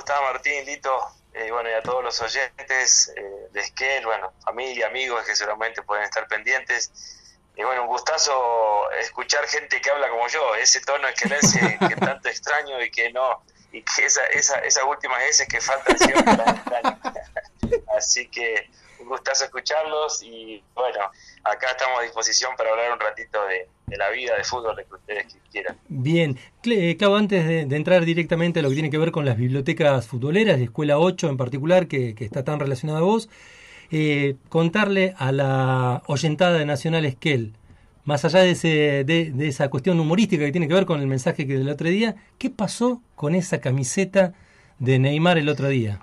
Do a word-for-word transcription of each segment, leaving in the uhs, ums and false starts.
estás, Martín, Lito? Eh, bueno, y a todos los oyentes eh, de Esquel, bueno, familia, amigos que seguramente pueden estar pendientes. Y eh, bueno, un gustazo escuchar gente que habla como yo, ese tono esquelense que tanto extraño y que no, y que esa, esa, esas últimas veces que faltan siempre las extraño. Así que un gustazo escucharlos y bueno, acá estamos a disposición para hablar un ratito de, de la vida, de fútbol, de que ustedes quieran. Bien, Clau, antes de, de entrar directamente a lo que tiene que ver con las bibliotecas futboleras, de Escuela ocho en particular, que, que está tan relacionada a vos, eh, contarle a la oyentada de Nacional Esquel, más allá de, ese, de, de esa cuestión humorística que tiene que ver con el mensaje que del otro día, ¿qué pasó con esa camiseta de Neymar el otro día?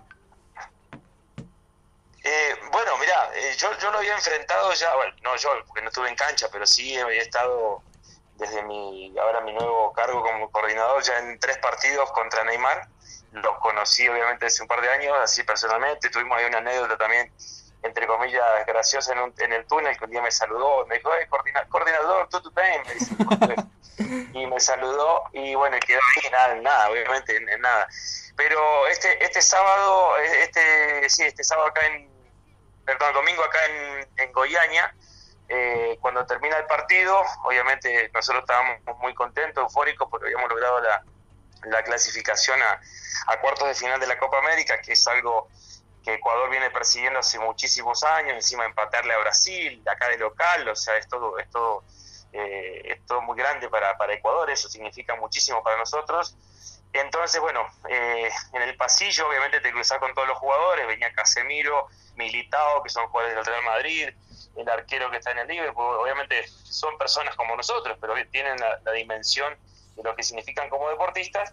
Eh, bueno, mirá, eh, yo, yo lo había enfrentado ya, bueno, no yo, porque no estuve en cancha, pero sí había estado desde mi, ahora mi nuevo cargo como coordinador ya en tres partidos contra Neymar. Los conocí obviamente hace un par de años, así personalmente, tuvimos ahí una anécdota también, entre comillas, graciosa en, un, en el túnel, que un día me saludó, me dijo, hey, coordina, coordinador, tú tú también, me dice, y me saludó, y bueno, quedó ahí, nada, nada, obviamente, en, en nada. Pero este este sábado, este sí, este sábado acá en, perdón, domingo acá en, en Goiânia, eh, cuando termina el partido, obviamente nosotros estábamos muy contentos, eufóricos, porque habíamos logrado la, la clasificación a, a cuartos de final de la Copa América, que es algo que Ecuador viene persiguiendo hace muchísimos años, encima empatarle a Brasil, acá de local, o sea, es todo, es todo, eh, es todo muy grande para, para Ecuador, eso significa muchísimo para nosotros. Entonces, bueno, eh, en el pasillo obviamente te cruzás con todos los jugadores, venía Casemiro, Militao, que son jugadores del Real Madrid, el arquero que está en el Liverpool, obviamente son personas como nosotros, pero que tienen la, la dimensión de lo que significan como deportistas,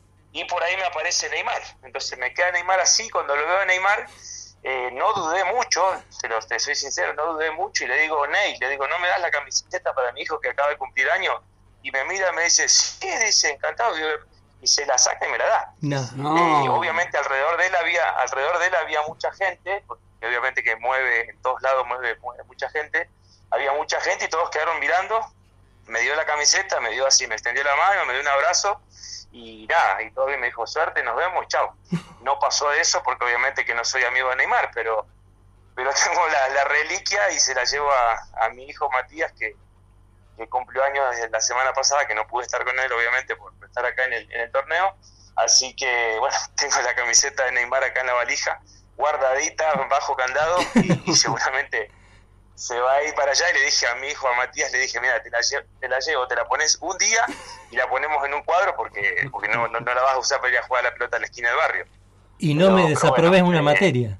y por ahí me aparece Neymar, entonces me queda Neymar así, cuando lo veo a Neymar, eh, no dudé mucho, te, lo, te soy sincero, no dudé mucho, y le digo, Ney, le digo, ¿no me das la camiseta para mi hijo que acaba de cumplir años? Y me mira y me dice, sí, dice, encantado, y se la saca y me la da. No. Eh, y obviamente alrededor de él había, alrededor de él había mucha gente, porque obviamente que mueve, en todos lados mueve, mueve mucha gente, había mucha gente y todos quedaron mirando, me dio la camiseta, me dio así, me extendió la mano, me dio un abrazo, y nada, y todavía me dijo, suerte, nos vemos, chao. No pasó eso porque obviamente que no soy amigo de Neymar, pero pero tengo la, la reliquia y se la llevo a, a mi hijo Matías, que, que cumplió años desde la semana pasada, que no pude estar con él obviamente por estar acá en el, en el torneo, así que bueno, tengo la camiseta de Neymar acá en la valija, guardadita, bajo candado, y, y seguramente se va a ir para allá. Y le dije a mi hijo, a Matías, le dije, mira, te la, lle- te la llevo, te la pones un día y la ponemos en un cuadro porque porque no, no, no la vas a usar para ir a jugar a la pelota a la esquina del barrio. Y no Pero, me pero desaprobés bueno, una eh, materia.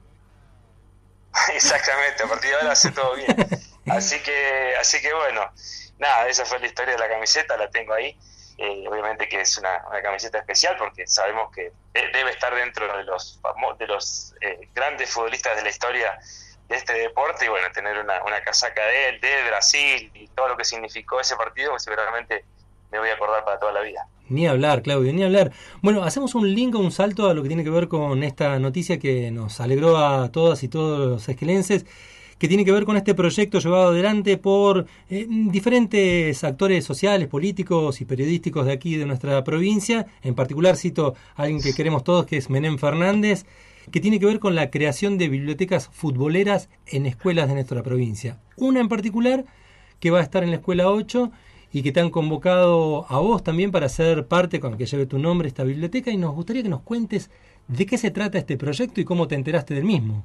exactamente, a partir de ahora hace todo bien. Así que, así que bueno, nada, esa fue la historia de la camiseta, la tengo ahí. Eh, obviamente que es una, una camiseta especial porque sabemos que debe estar dentro de los famo- de los eh, grandes futbolistas de la historia de este deporte, y bueno, tener una, una casaca de él, de Brasil y todo lo que significó ese partido, pues seguramente me voy a acordar para toda la vida. Ni hablar, Claudio, ni hablar. Bueno, hacemos un link, un salto a lo que tiene que ver con esta noticia que nos alegró a todas y todos los esquelenses, que tiene que ver con este proyecto llevado adelante por eh, diferentes actores sociales, políticos y periodísticos de aquí de nuestra provincia. En particular cito a alguien que queremos todos, que es Menem Fernández, que tiene que ver con la creación de bibliotecas futboleras en escuelas de nuestra provincia. Una en particular que va a estar en la Escuela ocho y que te han convocado a vos también para ser parte, con que lleve tu nombre, esta biblioteca, y nos gustaría que nos cuentes de qué se trata este proyecto y cómo te enteraste del mismo.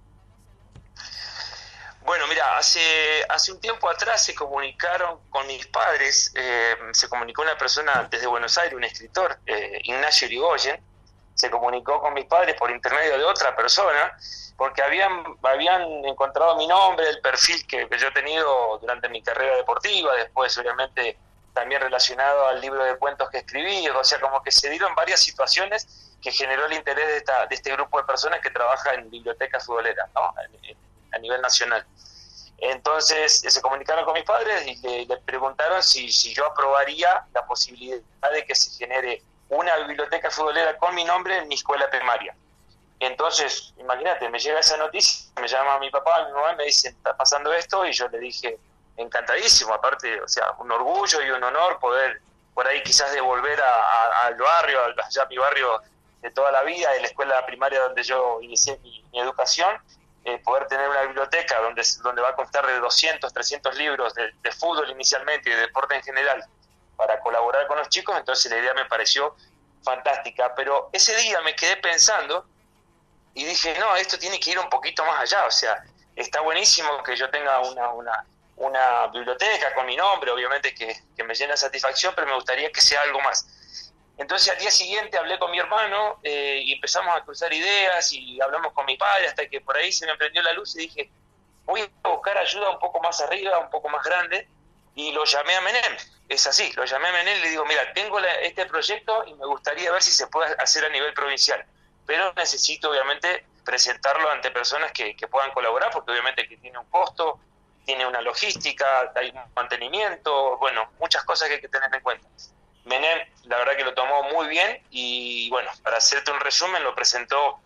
Bueno, mira, hace hace un tiempo atrás se comunicaron con mis padres, eh, se comunicó una persona desde Buenos Aires, un escritor, eh, Ignacio Irigoyen, se comunicó con mis padres por intermedio de otra persona, porque habían habían encontrado mi nombre, el perfil que, que yo he tenido durante mi carrera deportiva, después obviamente también relacionado al libro de cuentos que escribí, o sea, como que se dieron varias situaciones que generó el interés de, esta, de este grupo de personas que trabaja en bibliotecas futboleras, ¿no? A nivel nacional. Entonces se comunicaron con mis padres y le, le preguntaron si, si yo aprobaría la posibilidad de que se genere una biblioteca futbolera con mi nombre en mi escuela primaria. Entonces, imagínate, me llega esa noticia, me llama mi papá, mi mamá, me dice, está pasando esto, y yo le dije, encantadísimo, aparte, o sea, un orgullo y un honor poder por ahí quizás devolver a, a, al barrio, allá a mi barrio de toda la vida, de la escuela primaria donde yo inicié mi, mi educación, eh, poder tener una biblioteca donde, donde va a constar de doscientos, trescientos libros de, de fútbol inicialmente y de deporte en general para colaborar con los chicos, entonces la idea me pareció fantástica. Pero ese día me quedé pensando y dije, no, esto tiene que ir un poquito más allá, o sea, está buenísimo que yo tenga una, una, una biblioteca con mi nombre, obviamente que, que me llena de satisfacción, pero me gustaría que sea algo más. Entonces al día siguiente hablé con mi hermano eh, y empezamos a cruzar ideas y hablamos con mi padre hasta que por ahí se me prendió la luz y dije, voy a buscar ayuda un poco más arriba, un poco más grande, y lo llamé a Menem. Es así, lo llamé a Menem y le digo, mira, tengo la, este proyecto y me gustaría ver si se puede hacer a nivel provincial, pero necesito obviamente presentarlo ante personas que, que puedan colaborar, porque obviamente que tiene un costo, tiene una logística, hay un mantenimiento, bueno, muchas cosas que hay que tener en cuenta. Menem, la verdad que lo tomó muy bien y, bueno, para hacerte un resumen, lo presentó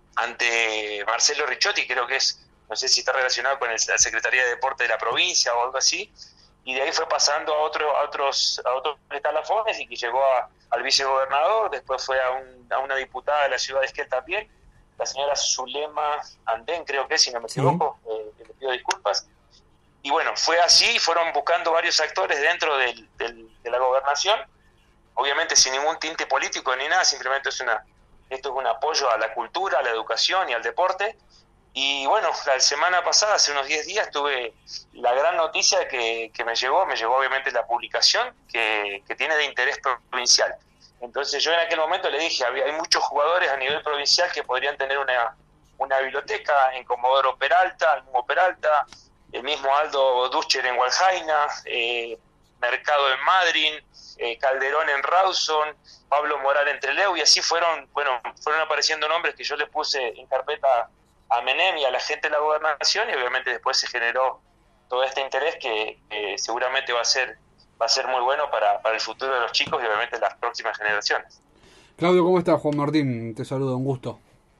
ante Marcelo Ricciotti, creo que es, no sé si está relacionado con el, la Secretaría de Deporte de la provincia o algo así, y de ahí fue pasando a, otro, a otros a otros escalafones y que llegó a, al vicegobernador, después fue a, un, a una diputada de la ciudad de Esquel también, la señora Zulema Andén, creo que es, si no me equivoco, sí. eh, le pido disculpas. Y bueno, fue así, fueron buscando varios actores dentro del, del, de la gobernación, obviamente sin ningún tinte político ni nada, simplemente es una, esto es un apoyo a la cultura, a la educación y al deporte. Y bueno, la semana pasada, hace unos diez días, tuve la gran noticia que, que me llegó, me llegó obviamente la publicación que, que tiene de interés provincial. Entonces yo en aquel momento le dije, había, hay muchos jugadores a nivel provincial que podrían tener una, una biblioteca, en Comodoro Peralta, en Hugo Peralta, el mismo Aldo Duscher en Hualjaina, eh, Mercado en Madryn, eh, Calderón en Rawson, Pablo Moral en Trelew, y así fueron, bueno, fueron apareciendo nombres que yo le puse en carpeta a Menem y a la gente de la gobernación, y obviamente después se generó todo este interés que, que seguramente va a ser va a ser muy bueno para, para el futuro de los chicos y obviamente las próximas generaciones. Claudio, ¿cómo estás? Juan Martín, te saludo, un gusto.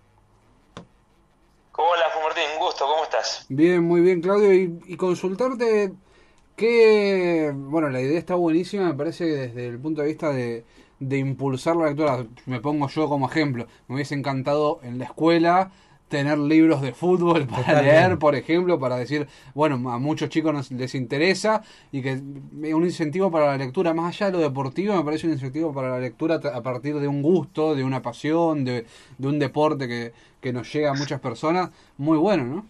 Hola Juan Martín, un gusto, ¿cómo estás? Bien, muy bien, Claudio, y, y consultarte que, bueno, la idea está buenísima, me parece, desde el punto de vista de, de impulsar la lectura. Me pongo yo como ejemplo, me hubiese encantado en la escuela tener libros de fútbol para Totalmente. leer, por ejemplo, para decir, bueno, a muchos chicos nos, les interesa, y que un incentivo para la lectura, más allá de lo deportivo, me parece un incentivo para la lectura a partir de un gusto, de una pasión, de, de un deporte que, que nos llega a muchas personas, muy bueno, ¿no?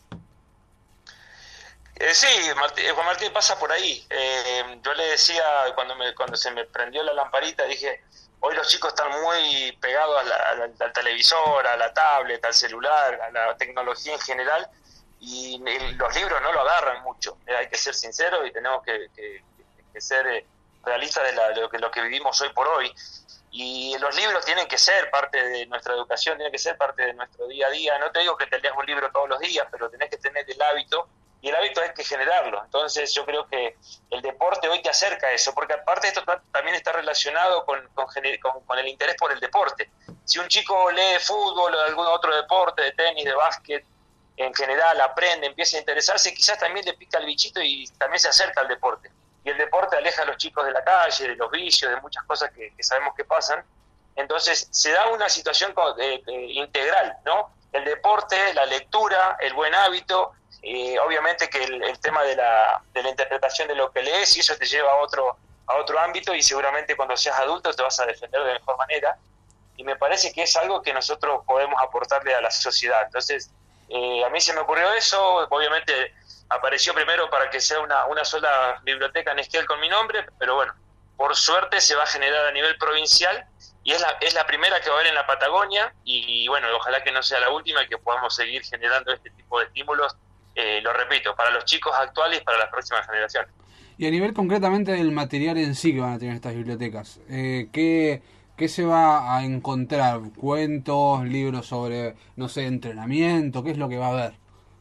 Eh, sí, Martín, Juan Martín, pasa por ahí. Eh, yo le decía, cuando, me, cuando se me prendió la lamparita, dije, hoy los chicos están muy pegados a la, a la, al televisor, a la tablet, al celular, a la tecnología en general, y los libros no lo agarran mucho. Eh, hay que ser sinceros y tenemos que, que, que ser eh, realistas de, la, de lo, que, lo que vivimos hoy por hoy. Y los libros tienen que ser parte de nuestra educación, tienen que ser parte de nuestro día a día. No te digo que te leas un libro todos los días, pero tenés que tener el hábito, y el hábito hay que generarlo. Entonces yo creo que el deporte hoy te acerca a eso, porque aparte esto también está relacionado con, con, con, con el interés por el deporte. Si un chico lee fútbol o algún otro deporte, de tenis, de básquet, en general aprende, empieza a interesarse, quizás también le pica el bichito y también se acerca al deporte. Y el deporte aleja a los chicos de la calle, de los vicios, de muchas cosas que, que sabemos que pasan. Entonces se da una situación eh, eh, integral, ¿no? El deporte, la lectura, el buen hábito, eh, obviamente que el, el tema de la, de la interpretación de lo que lees, y eso te lleva a otro, a otro ámbito, y seguramente cuando seas adulto te vas a defender de mejor manera, y me parece que es algo que nosotros podemos aportarle a la sociedad. Entonces, eh, a mí se me ocurrió eso, obviamente apareció primero para que sea una, una sola biblioteca en Esquel con mi nombre, pero bueno, por suerte se va a generar a nivel provincial, y es la, es la primera que va a haber en la Patagonia, y bueno, ojalá que no sea la última y que podamos seguir generando este tipo de estímulos, eh, lo repito, para los chicos actuales y para las próximas generaciones. Y a nivel concretamente del material en sí que van a tener estas bibliotecas, eh, ¿qué, ¿qué se va a encontrar? ¿Cuentos, libros sobre, no sé, entrenamiento? ¿Qué es lo que va a haber?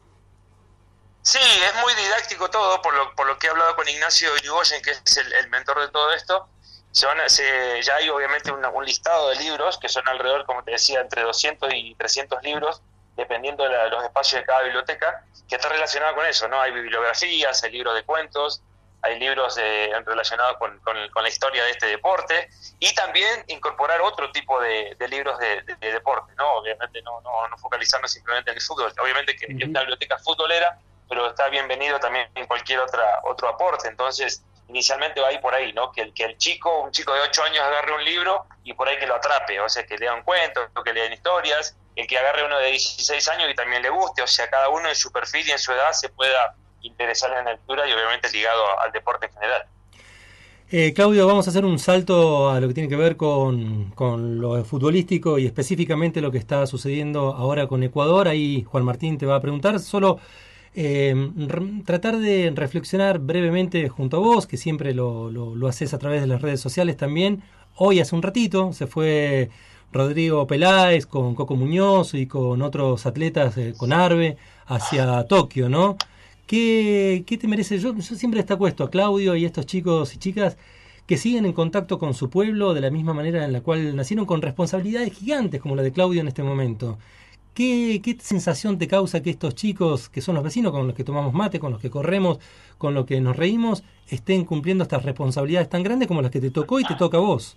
Sí, es muy didáctico todo, por lo, por lo que he hablado con Ignacio Irigoyen, que es el, el mentor de todo esto. Se van a, se, ya hay obviamente una, un listado de libros, que son alrededor, como te decía, entre doscientos y trescientos libros, dependiendo de la, los espacios de cada biblioteca, que está relacionado con eso, ¿no? Hay bibliografías, hay libros de cuentos, hay libros eh, relacionados con, con, con la historia de este deporte, y también incorporar otro tipo de, de libros de, de, de deporte, ¿no? Obviamente no, no, no focalizarnos simplemente en el fútbol, obviamente que uh-huh. es una biblioteca futbolera, pero está bienvenido también en cualquier otra otro aporte. Entonces, inicialmente va ahí por ahí, ¿no? Que el, que el chico, un chico de ocho años agarre un libro y por ahí que lo atrape, o sea, que lea un cuento, que lean historias, el que agarre uno de dieciséis años y también le guste, o sea, cada uno en su perfil y en su edad se pueda interesar en la lectura y obviamente ligado al deporte en general. Eh, Claudio, vamos a hacer un salto a lo que tiene que ver con, con lo futbolístico y específicamente lo que está sucediendo ahora con Ecuador. Ahí Juan Martín te va a preguntar, solo eh, re- tratar de reflexionar brevemente junto a vos, que siempre lo, lo, lo haces a través de las redes sociales también. Hoy hace un ratito se fue Rodrigo Peláez con Coco Muñoz y con otros atletas, eh, con Arbe, hacia Tokio, ¿no? ¿Qué, ¿Qué te merece? Yo, yo siempre destaco esto a Claudio y a estos chicos y chicas que siguen en contacto con su pueblo de la misma manera en la cual nacieron, con responsabilidades gigantes como la de Claudio en este momento. ¿Qué, qué sensación te causa que estos chicos, que son los vecinos con los que tomamos mate, con los que corremos, con los que nos reímos, estén cumpliendo estas responsabilidades tan grandes como las que te tocó y te toca a vos?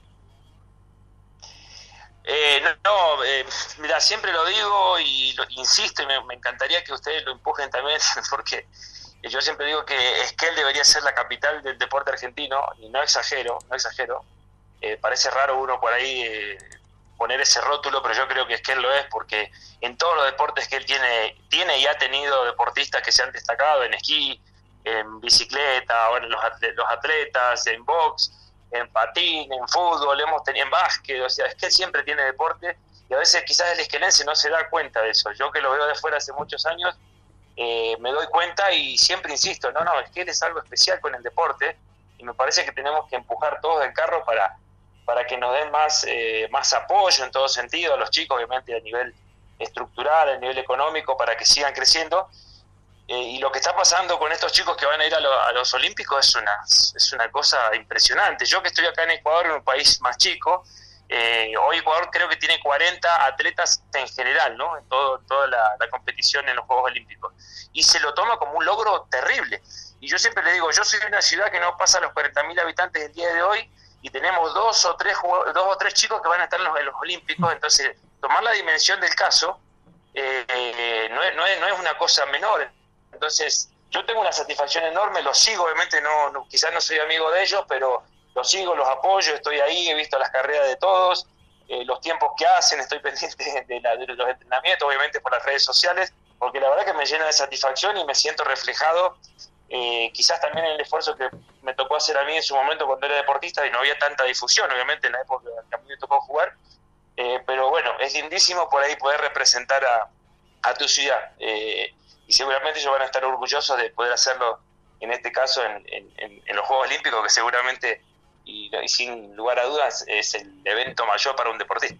Eh, no, no eh, mira, siempre lo digo y lo, insisto, y me, me encantaría que ustedes lo empujen también, porque yo siempre digo que Esquel debería ser la capital del deporte argentino, y no exagero, no exagero. Eh, parece raro uno por ahí eh, poner ese rótulo, pero yo creo que Esquel lo es, porque en todos los deportes que él tiene, tiene y ha tenido deportistas que se han destacado, en esquí, en bicicleta, ahora los atletas, los atletas en box, en patín, en fútbol, hemos tenido en básquet, o sea, es que él siempre tiene deporte, y a veces quizás el esquelense no se da cuenta de eso. Yo que lo veo de fuera hace muchos años, eh, me doy cuenta y siempre insisto, no, no, es que él es algo especial con el deporte, y me parece que tenemos que empujar todos del carro para, para que nos den más, eh, más apoyo en todo sentido, a los chicos, obviamente a nivel estructural, a nivel económico, para que sigan creciendo. Eh, y lo que está pasando con estos chicos que van a ir a, lo, a los Olímpicos es una, es una cosa impresionante. Yo que estoy acá en Ecuador, en un país más chico, eh, hoy Ecuador creo que tiene cuarenta atletas en general, ¿no? En todo, toda la, la competición en los Juegos Olímpicos. Y se lo toma como un logro terrible. Y yo siempre le digo, yo soy de una ciudad que no pasa los cuarenta mil habitantes el día de hoy, y tenemos dos o tres dos o tres chicos que van a estar en los, en los Olímpicos. Entonces, tomar la dimensión del caso eh, eh, no, es, no, es, no es una cosa menor. Entonces, yo tengo una satisfacción enorme, los sigo, obviamente no, no quizás no soy amigo de ellos, pero los sigo, los apoyo, estoy ahí, he visto las carreras de todos, eh, los tiempos que hacen, estoy pendiente de, la, de los entrenamientos, obviamente por las redes sociales, porque la verdad que me llena de satisfacción y me siento reflejado, eh, quizás también en el esfuerzo que me tocó hacer a mí en su momento cuando era deportista y no había tanta difusión, obviamente en la época que a mí me tocó jugar, eh, pero bueno, es lindísimo por ahí poder representar a, a tu ciudad, eh, y seguramente ellos van a estar orgullosos de poder hacerlo, en este caso, en, en, en los Juegos Olímpicos, que seguramente, y, y sin lugar a dudas, es el evento mayor para un deportista.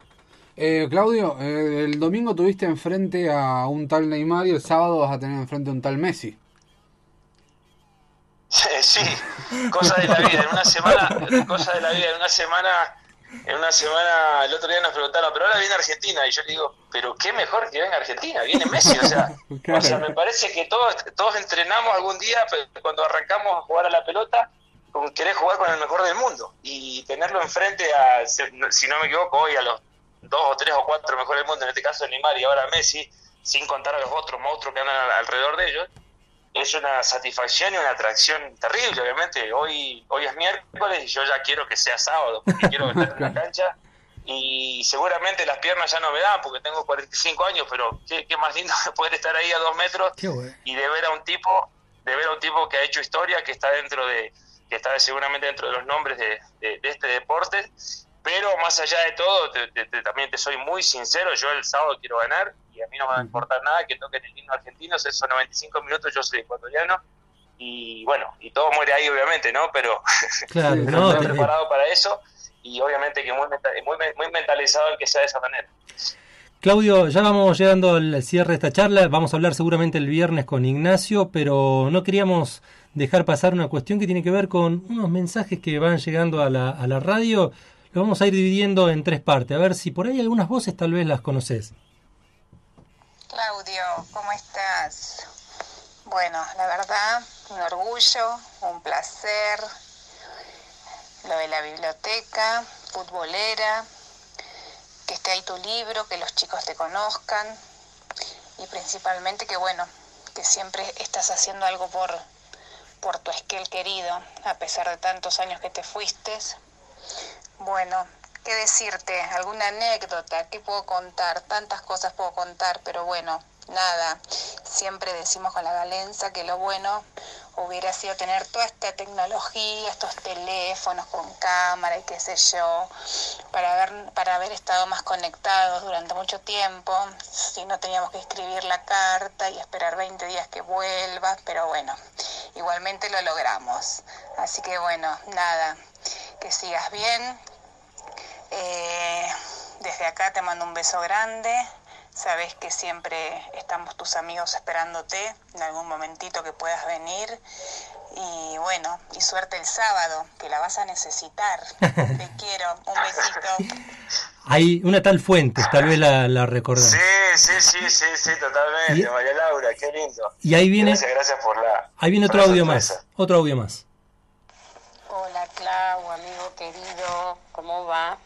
Eh, Claudio, eh, el domingo tuviste enfrente a un tal Neymar y el sábado vas a tener enfrente a un tal Messi. Sí, cosa de la vida, en una semana, cosa de la vida, en una semana... En una semana, el otro día nos preguntaron, pero ahora viene Argentina, y yo le digo, pero qué mejor que venga Argentina, viene Messi, o sea, o sea, me parece que todos todos entrenamos algún día, cuando arrancamos a jugar a la pelota, con querer jugar con el mejor del mundo, y tenerlo enfrente a, si no me equivoco, hoy a los dos o tres o cuatro mejores del mundo, en este caso Neymar y ahora Messi, sin contar a los otros monstruos que andan alrededor de ellos, es una satisfacción y una atracción terrible. Obviamente hoy hoy es miércoles y yo ya quiero que sea sábado, porque quiero estar en la cancha, y seguramente las piernas ya no me dan porque tengo cuarenta y cinco años, pero qué, qué más lindo poder estar ahí a dos metros y de ver a un tipo de ver a un tipo que ha hecho historia, que está dentro de que está seguramente dentro de los nombres de, de, de este deporte. Pero más allá de todo, te, te, te, también te soy muy sincero, yo el sábado quiero ganar y a mí no me va a importar nada que toquen el himno argentino, esos noventa y cinco minutos, yo soy ecuatoriano y bueno, y todo muere ahí obviamente, ¿no? Pero, claro, pero no, estoy te... preparado para eso y obviamente que muy, muy, muy mentalizado en que sea de esa manera. Claudio, ya vamos llegando al cierre de esta charla, vamos a hablar seguramente el viernes con Ignacio, pero no queríamos dejar pasar una cuestión que tiene que ver con unos mensajes que van llegando a la, a la radio. Lo vamos a ir dividiendo en tres partes, a ver si por ahí algunas voces tal vez las conoces. Claudio, ¿cómo estás? Bueno, la verdad, un orgullo, un placer, lo de la biblioteca, futbolera, que esté ahí tu libro, que los chicos te conozcan y principalmente que bueno, que siempre estás haciendo algo por, por tu Esquel querido, a pesar de tantos años que te fuiste. Bueno, ¿qué decirte? ¿Alguna anécdota? ¿Qué puedo contar? Tantas cosas puedo contar, pero bueno, nada. Siempre decimos con la Galenza que lo bueno hubiera sido tener toda esta tecnología, estos teléfonos con cámara y qué sé yo, para haber, para haber estado más conectados durante mucho tiempo, si no teníamos que escribir la carta y esperar veinte días que vuelva, pero bueno, igualmente lo logramos. Así que bueno, nada, que sigas bien. Eh, desde acá te mando un beso grande. Sabes que siempre estamos tus amigos esperándote en algún momentito que puedas venir. Y bueno, y suerte el sábado, que la vas a necesitar. Te quiero, un besito. Hay una tal Fuentes, tal vez la, la recordás. Sí, sí, sí, sí, sí, totalmente, y, María Laura, qué lindo. Y ahí viene, gracias, gracias por la ahí viene otro audio más, otro audio más. Hola Clau, amigo querido, ¿cómo va?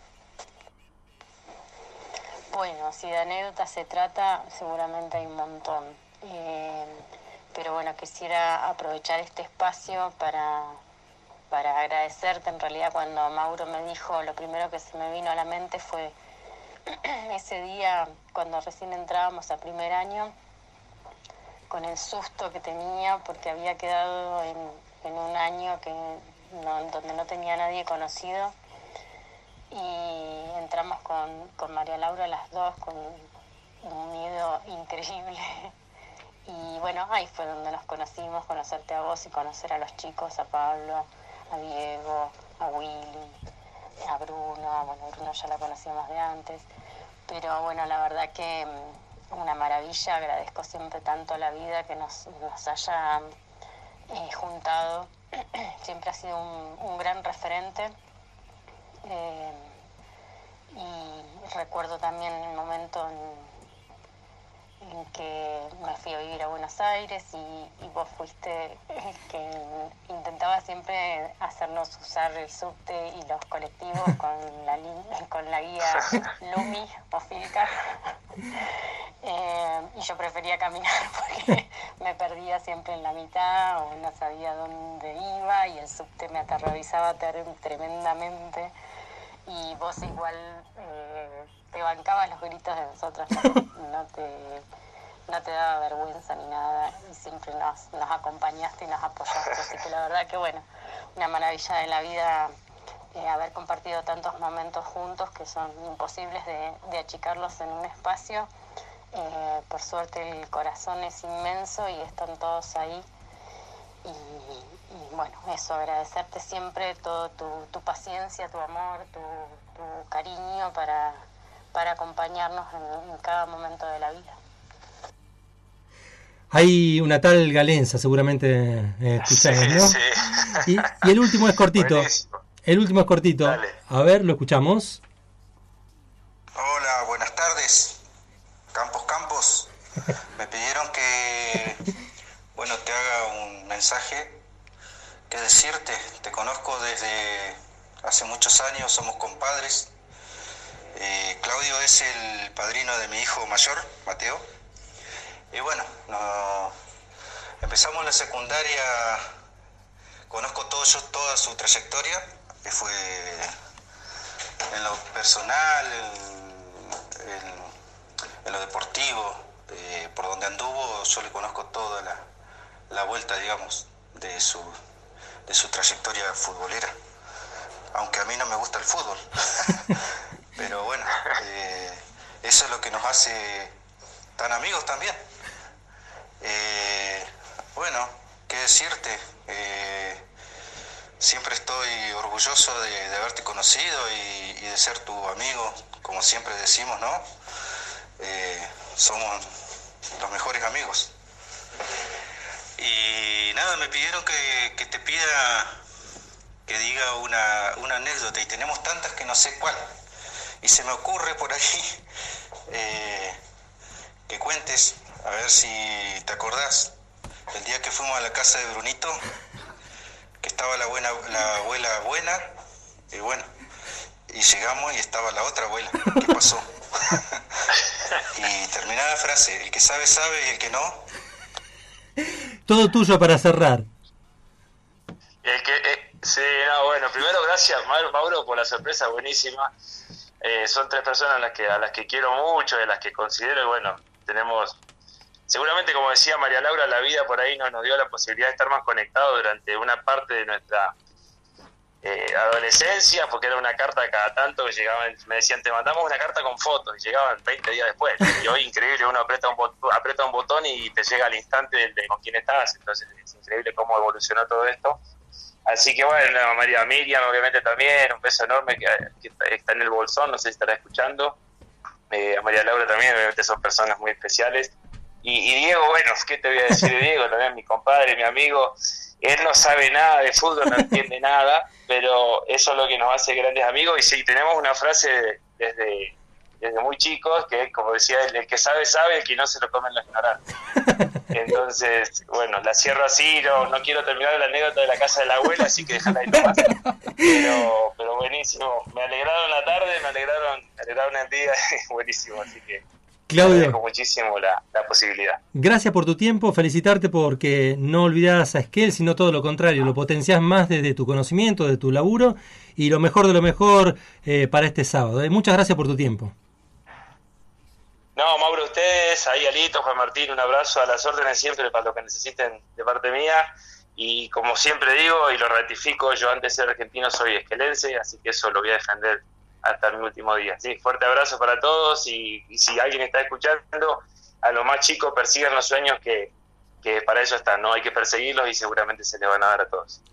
Bueno, si de anécdotas se trata, seguramente hay un montón. Eh, pero bueno, quisiera aprovechar este espacio para, para agradecerte. En realidad, cuando Mauro me dijo, lo primero que se me vino a la mente fue ese día cuando recién entrábamos a primer año, con el susto que tenía porque había quedado en, en un año que no, donde no tenía a nadie conocido. Y entramos con, con María Laura las dos con un miedo increíble. Y bueno, ahí fue donde nos conocimos, conocerte a vos y conocer a los chicos, a Pablo, a Diego, a Willy, a Bruno. Bueno, Bruno ya la conocíamos de antes. Pero bueno, la verdad que una maravilla. Agradezco siempre tanto a la vida que nos, nos haya eh, juntado. Siempre ha sido un, un gran referente. Eh, y recuerdo también el momento en, en que me fui a vivir a Buenos Aires y, y vos fuiste el que intentaba siempre hacernos usar el subte y los colectivos con la, con la guía Lumi o Filcar. Eh, y yo prefería caminar porque me perdía siempre en la mitad o no sabía dónde iba y el subte me aterrorizaba ter- tremendamente. Y vos igual eh, te bancabas los gritos de nosotros, no, no, te, no te daba vergüenza ni nada y siempre nos, nos acompañaste y nos apoyaste. Así que la verdad que bueno, una maravilla de la vida eh, haber compartido tantos momentos juntos que son imposibles de, de achicarlos en un espacio. Eh, por suerte el corazón es inmenso y están todos ahí. Y, y bueno, eso, agradecerte siempre todo tu, tu paciencia, tu amor, tu, tu cariño para, para acompañarnos en, en cada momento de la vida. Hay una tal Galenza, seguramente eh, escuchamos, sí, ¿no? Sí. Y, y el último es cortito. Buenísimo. El último es cortito. Dale. A ver, lo escuchamos. Hola, buenas tardes. Campos Campos. Me pidieron que, bueno, te haga un mensaje. ¿Qué decirte? Te conozco desde hace muchos años, somos compadres. Eh, Claudio es el padrino de mi hijo mayor, Mateo. Y bueno, no, empezamos la secundaria, conozco todo yo, toda su trayectoria, que fue en lo personal, en, en, en lo deportivo, eh, por donde anduvo, yo le conozco toda la, la vuelta, digamos, de su, de su trayectoria futbolera. Aunque a mí no me gusta el fútbol. Pero bueno, eh, eso es lo que nos hace tan amigos también. Eh, bueno, qué decirte, eh, siempre estoy orgulloso de, de haberte conocido y, y de ser tu amigo, como siempre decimos, ¿no? Eh, somos los mejores amigos. Y nada, me pidieron que, que te pida que diga una, una anécdota y tenemos tantas que no sé cuál. Y se me ocurre por ahí eh, que cuentes, a ver si te acordás. el día que fuimos a la casa de Brunito, que estaba la buena, la abuela buena, y bueno, y llegamos y estaba la otra abuela. ¿Qué pasó? Y terminaba la frase, el que sabe, sabe, y el que no... Todo tuyo para cerrar. El que, eh, sí, no, bueno, primero gracias Mauro por la sorpresa, buenísima. Eh, son tres personas a las que a las que quiero mucho, de las que considero, y bueno, tenemos, seguramente como decía María Laura, la vida por ahí nos, nos dio la posibilidad de estar más conectados durante una parte de nuestra eh, adolescencia, porque era una carta cada tanto que llegaban, me decían, te mandamos una carta con fotos, y llegaban veinte días después, y hoy increíble, uno aprieta un botón, aprieta un botón y te llega al instante de, de con quién estás, entonces es increíble cómo evolucionó todo esto. Así que bueno, María Miriam obviamente también, un beso enorme que, que está en el bolsón, no sé si estará escuchando. Eh, a María Laura también, obviamente son personas muy especiales. Y, y Diego, bueno, ¿qué te voy a decir de Diego? También mi compadre, mi amigo, él no sabe nada de fútbol, no entiende nada, pero eso es lo que nos hace grandes amigos. Y sí, tenemos una frase desde, desde muy chicos, que como decía él, el que sabe, sabe, el que no se lo comen los ignorantes. Entonces, bueno, la cierro así, no, no quiero terminar la anécdota de la casa de la abuela, así que déjala ahí nomás. Pero, pero buenísimo, me alegraron la tarde, me alegraron, me alegraron el día, buenísimo, así que Claudio, agradezco muchísimo la, la posibilidad. Gracias por tu tiempo, felicitarte porque no olvidás a Esquel, sino todo lo contrario, lo potenciás más desde tu conocimiento, de tu laburo, y lo mejor de lo mejor eh, para este sábado. Eh. Muchas gracias por tu tiempo. No, Mauro, ustedes, ahí Alito, Juan Martín, un abrazo, a las órdenes siempre para lo que necesiten de parte mía, y como siempre digo y lo ratifico, yo antes de ser argentino soy esquelense, así que eso lo voy a defender hasta mi último día. Sí, fuerte abrazo para todos, y, y si alguien está escuchando, a los más chicos persigan los sueños que, que para eso están, ¿no? Hay que perseguirlos y seguramente se les van a dar a todos.